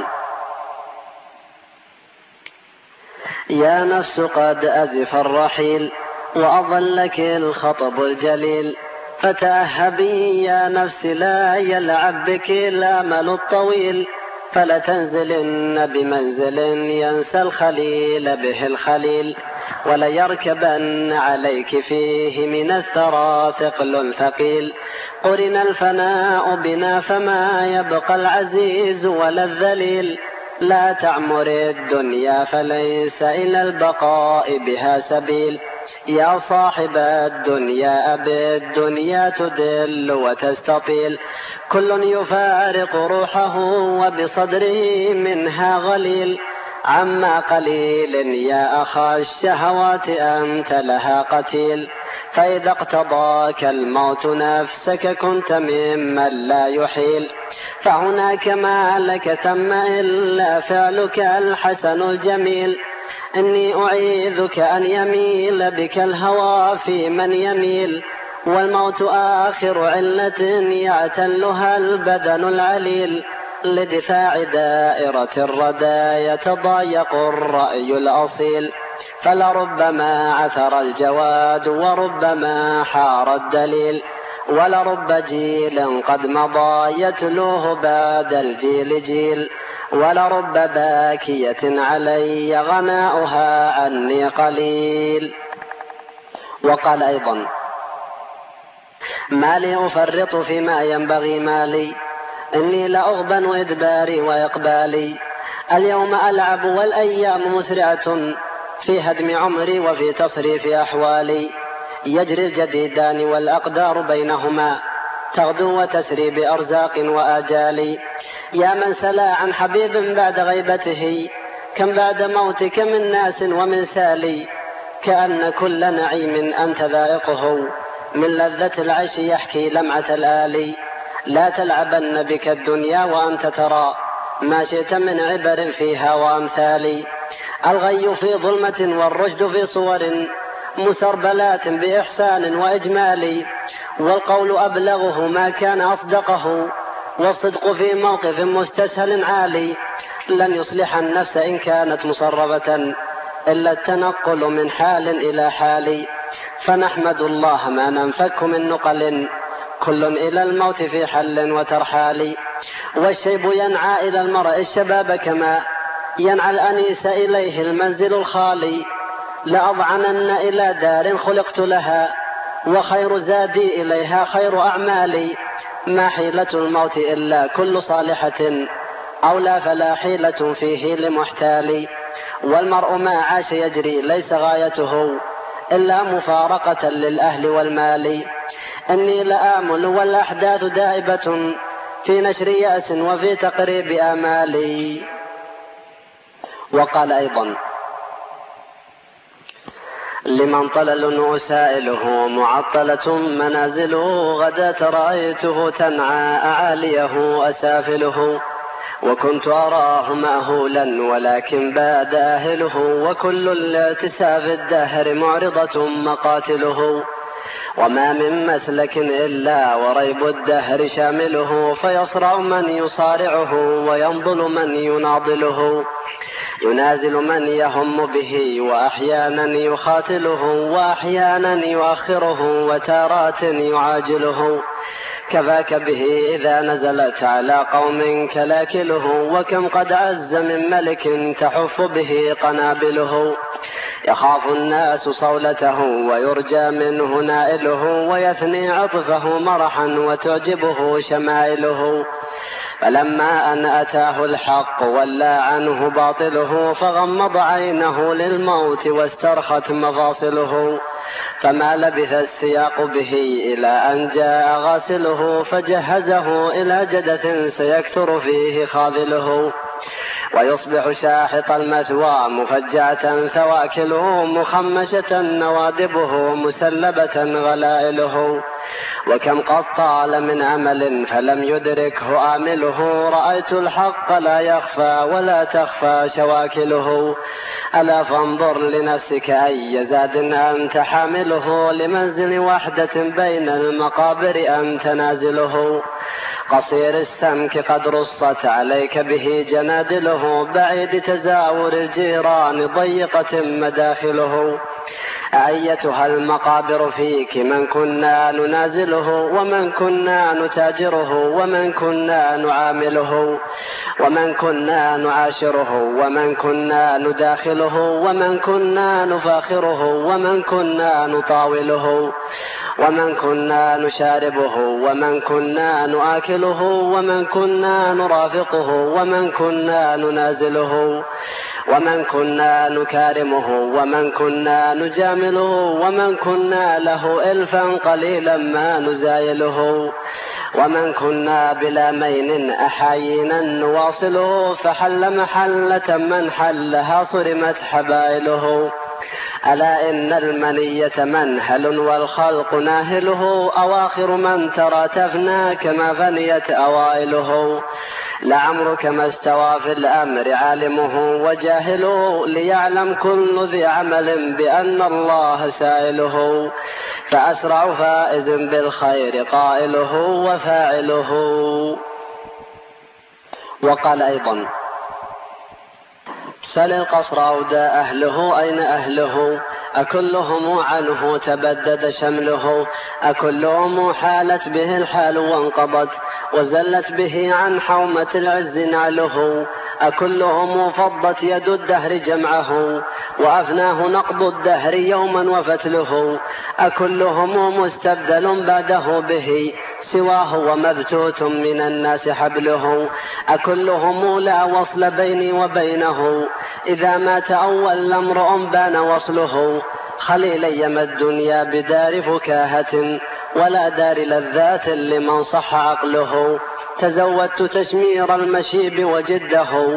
S2: يا نفس قد أزف الرحيل وأضلك الخطب الجليل فتأهبي يا نفس لا يلعب بك الأمل الطويل فلتنزلن بمنزل ينسى الخليل به الخليل وليركبن عليك فيه من الثرى ثقل ثقيل قرن الفناء بنا فما يبقى العزيز ولا الذليل لا تعمر الدنيا فليس إلى البقاء بها سبيل يا صاحب الدنيا أبي الدنيا تدل وتستطيل، كل يفارق روحه وبصدره منها غليل، عما قليل يا أخا الشهوات أنت لها قتيل، فإذا اقتضاك الموت نفسك كنت ممن لا يحيل، فهناك ما لك ثم إلا فعلك الحسن الجميل، إني أعيذك أن يميل بك الهوى في من يميل، والموت آخر علة يعتلها البدن العليل، لدفاع دائرة الردى يتضايق الرأي الأصيل، فلربما عثر الجواد وربما حار الدليل، ولرب جيل قد مضى يتلوه بعد الجيل جيل، ولرب باكية علي غناؤها عني قليل. وقال أيضا: ما لي أفرط فيما ينبغي مالي، إني لأغبن إدباري وإقبالي، اليوم ألعب والأيام مسرعة في هدم عمري وفي تصريف أحوالي، يجري الجديدان والأقدار بينهما تغدو وتسري بأرزاق وآجال، يا من سلا عن حبيب بعد غيبته، كم بعد موتك من ناس ومن سالي، كأن كل نعيم أنت ذائقه من لذة العيش يحكي لمعة الآلي، لا تلعبن بك الدنيا وأنت ترى ما شئت من عبر فيها وأمثالي، الغي في ظلمة والرشد في صور مسربلات بإحسان وإجمال، والقول أبلغه ما كان أصدقه، والصدق في موقف مستسهل عالي، لن يصلح النفس إن كانت مصربة إلا التنقل من حال إلى حال، فنحمد الله ما ننفك من نقل كل إلى الموت في حل وترحال، والشيب ينعى إلى المرء الشباب كما ينعى الأنيس إليه المنزل الخالي، لأضعنن إلى دار خلقت لها وخير زادي إليها خير أعمالي، ما حيلة الموت إلا كل صالحة أولى فلا حيلة فيه لمحتال، والمرء ما عاش يجري ليس غايته إلا مفارقة للأهل والمال، إني لآمل والأحداث دائبة في نشر يأس وفي تقريب آمالي. وقال أيضا: لمن طلل أسائله معطلة منازله، غداة رأيته تنعى أعاليه أسافله، وكنت أراه مأهولا ولكن باد أهله، وكل الاتساف الدهر معرضة مقاتله، وما من مسلك إلا وريب الدهر شامله، فيصرع من يصارعه وينضل من يناضله، ينازل من يهم به وأحيانا يخاتله، وأحيانا يؤخره وتارات يعاجله، كفاك به إذا نزلت على قوم كلاكله، وكم قد عز من ملك تحف به قنابله، يخاف الناس صولته ويرجى منه نائله، ويثني عطفه مرحا وتعجبه شمائله، فلما أن أتاه الحق ولى عنه باطله، فغمض عينه للموت واسترخت مفاصله، فما لبث السياق به إلى أن جاء غاسله، فجهزه إلى جدث سيكثر فيه خاذله، ويصبح شاحط المثوى مفجعة ثواكله، مخمشة نوادبه مسلبة غلائله، وكم قد طال من أمل فلم يدركه آمله، رأيت الحق لا يخفى ولا تخفى شواكله، ألا فانظر لنفسك أي زاد أنت حامله، لمنزل وحدة بين المقابر أنت نازله، قصير السمك قد رصت عليك به جنادله، بعيد تزاور الجيران ضيقة مداخله، أيتها المقابر فيك من كنا ننازله، ومن كنا نتاجره، ومن كنا نعامله، ومن كنا نعاشره، ومن كنا نداخله، ومن كنا نفاخره، ومن كنا نطاوله، ومن كنا نشاربه، ومن كنا نآكله، ومن كنا نرافقه، ومن كنا ننازله، ومن كنا نكارمه ومن كنا نجامله ومن كنا له إلفا قليلا ما نزايله ومن كنا بلا مين أحايينا نواصله فحل محلة من حلها صرمت حبائله. ألا إن المنية منهل والخلق ناهله أواخر من ترى تفنى كما فنيت أوائله. لعمرك ما استوى في الأمر عالمه وجاهله ليعلم كل ذي عمل بأن الله سائله. فأسرع فائز بالخير قائله وفاعله. وقال أيضا سل القصر أودى أهله أين أهله أكلهم عنه تبدد شمله أكلهم حالت به الحال وانقضت وزلت به عن حومة العز نعله أكلهم فضت يد الدهر جمعه وأفناه نقض الدهر يوما وفتله أكلهم مستبدل بعده به سواه ومبتوت من الناس حبله أكلهم لا وصل بيني وبينه إذا مات أول امرؤ بان وصله خليلي ما الدنيا بدار فكاهة ولا دار لذات لمن صح عقله تزودت تشمير المشيب وجده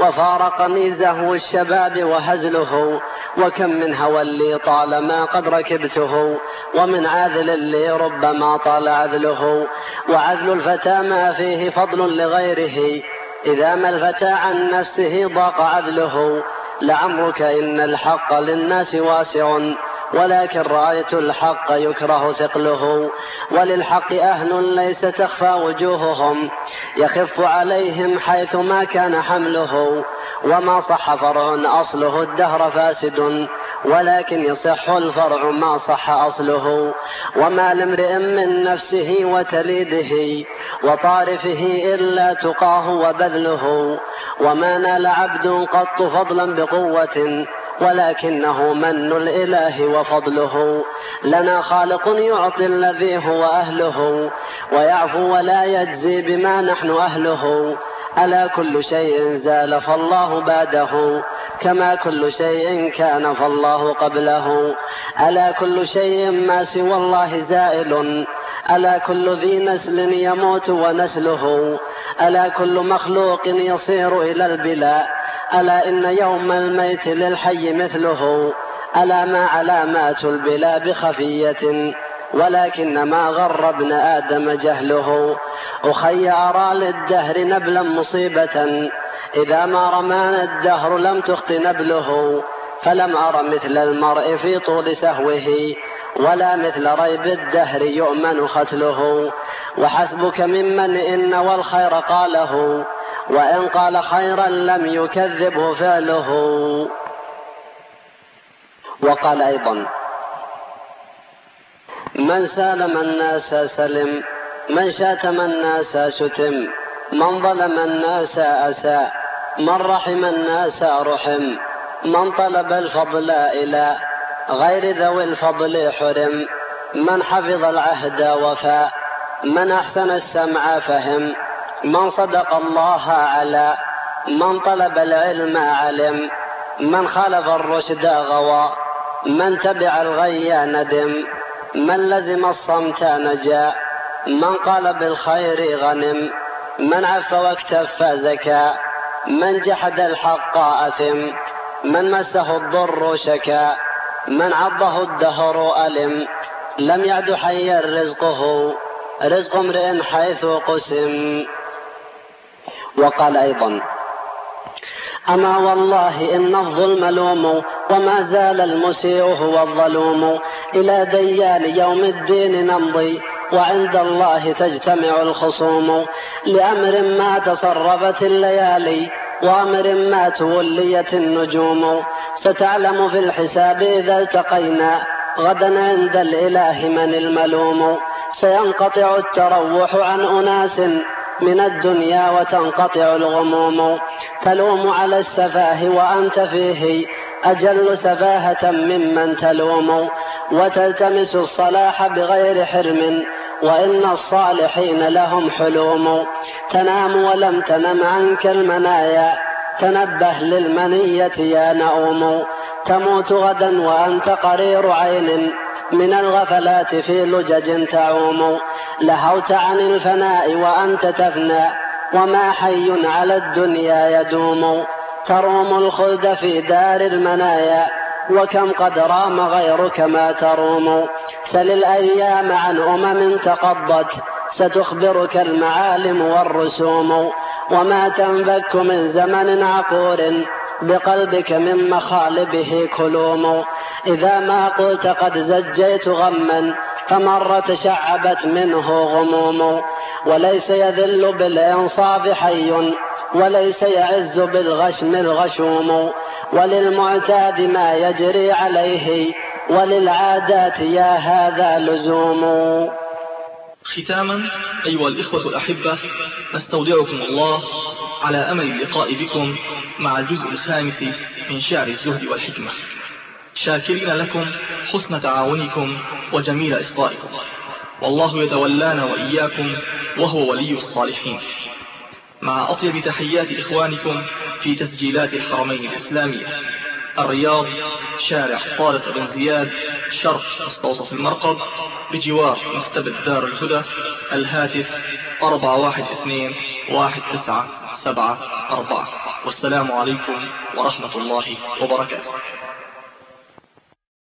S2: وفارقني زهو الشباب وهزله وكم من هوى لي طالما قد ركبته ومن عاذل لي ربما طال عذله وعذل الفتى ما فيه فضل لغيره إذا ما الفتى عن نفسه ضاق عذله لعمرك إن الحق للناس واسع ولكن رأيت الحق يكره ثقله وللحق أهل ليس تخفى وجوههم يخف عليهم حيث ما كان حمله وما صح فرع أصله الدهر فاسد ولكن يصح الفرع ما صح أصله وما لامرئ من نفسه وتليده وطارفه إلا تقاه وبذله وما نال عبد قط فضلا بقوة ولكنه من الإله وفضله لنا خالق يعطي الذي هو أهله ويعفو ولا يجزي بما نحن أهله ألا كل شيء زال فالله بعده كما كل شيء كان فالله قبله ألا كل شيء ما سوى الله زائل ألا كل ذي نسل يموت ونسله ألا كل مخلوق يصير إلى البلاء ألا إن يوم الميت للحي مثله ألا ما علامات البلا بخفية ولكن ما غر ابن آدم جهله أخي أرى للدهر نبلا مصيبة إذا ما رمان الدهر لم تخط نبله فلم أر مثل المرء في طول سهوه ولا مثل ريب الدهر يؤمن ختله وحسبك ممن إن والخير قاله وإن قال خيرا لم يكذبه فعله. وقال أيضا من سالم الناس سلم من شاتم الناس شتم من ظلم الناس أساء من رحم الناس رحم من طلب الفضل إلى غير ذوي الفضل حرم من حفظ العهد وفاء من أحسن السمع فهم من صدق الله على من طلب العلم علم من خالف الرشد غوى من تبع الغي ندم من لزم الصمت نجا من قال بالخير غنم من عف واكتف زكا من جحد الحق أثم من مسه الضر شكا من عضه الدهر ألم لم يعد حيا رزقه رزق امرئ حيث قسم. وقال أيضا أما والله إن الظلم لوم وما زال المسيء هو الظلوم إلى ديان يوم الدين نمضي وعند الله تجتمع الخصوم لأمر ما تصرفت الليالي وأمر ما توليت النجوم ستعلم في الحساب إذا التقينا غدا عند الإله من الملوم سينقطع التروح عن أناس من الدنيا وتنقطع الغموم تلوم على السفاه وأنت فيه أجل سفاهة ممن تلوم وتلتمس الصلاح بغير حرم وإن الصالحين لهم حلوم تنام ولم تنم عنك المنايا تنبه للمنية يا نؤوم، تموت غدا وأنت قرير عين من الغفلات في لجج تعوم، لهوت عن الفناء وأنت تفنى وما حي على الدنيا يدوم، تروم الخلد في دار المنايا وكم قد رام غيرك ما تروم، سل الأيام عن أمم تقضت ستخبرك المعالم والرسوم، وما تنفك من زمن عقور بقلبك من مخالبه كلوم، إذا ما قلت قد زجيت غما فمرة تشعبت منه غموم، وليس يذل بالإنصاف حي وليس يعز بالغشم الغشوم، وللمعتاد ما يجري عليه وللعادات يا هذا لزوم.
S1: ختاما أيها الإخوة الأحبة، نستودعكم الله على أمل اللقاء بكم مع الجزء الخامس من شعر الزهد والحكمة، شاكرين لكم حسن تعاونكم وجميل إصغائكم، والله يتولانا وإياكم وهو ولي الصالحين. مع أطيب تحيات إخوانكم في تسجيلات الحرمين الإسلامية، الرياض، شارع طارق بن زياد، شرق مستوصف المرقب، بجوار مكتبة دار الهدى، الهاتف أربعة واحد اثنين واحد تسعة سبعة أربعة. والسلام عليكم ورحمة الله وبركاته.